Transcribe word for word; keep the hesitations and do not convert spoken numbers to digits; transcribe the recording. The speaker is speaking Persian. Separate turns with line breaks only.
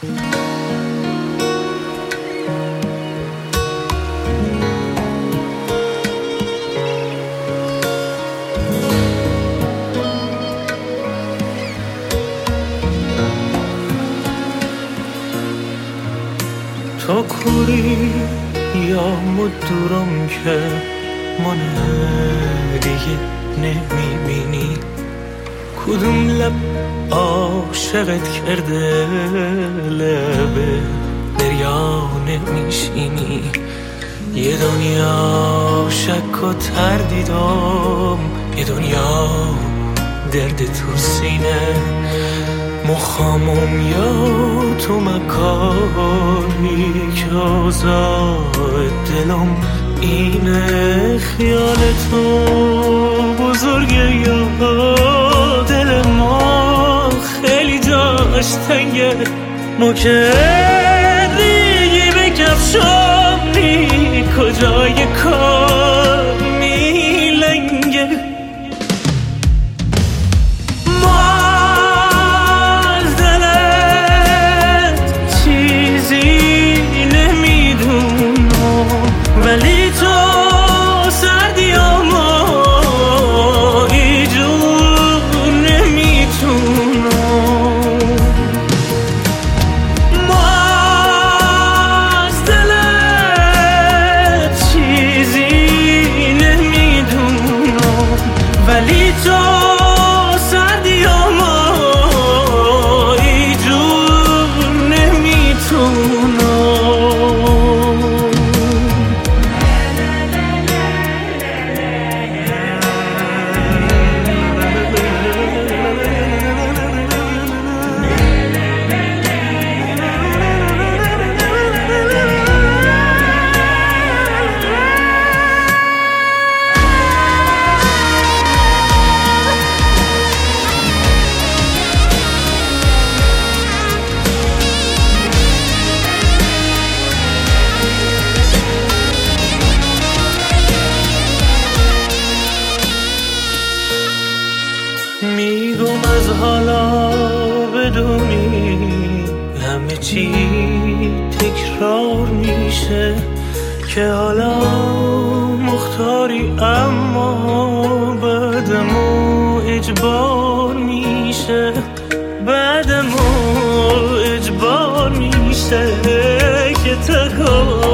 تو کوری یا مدورم که من دیگه نمیبینی، کدوم لب عاشقت کرده لبه دریا نمیشینی. یه دنیا شک و تردیدم، یه دنیا درد تو سینه، مخامم یا تو مکاری که آزاد دلم اینه. خیال تو بزرگه یا دل ما خیلی جاش تنگه، ما که دیگه بکفشانی کجای کار میلنگه. ولی تو سردی و مایی جون نمیتونم، ما از دلت چیزی نمیدونم، ولی تو سردی و مایی جون نمیتونم. میگم از حالا بدونی همه چی تکرار میشه، که حالا مختاری اما بعدمو اجبار میشه، بعدمو اجبار میشه که تکار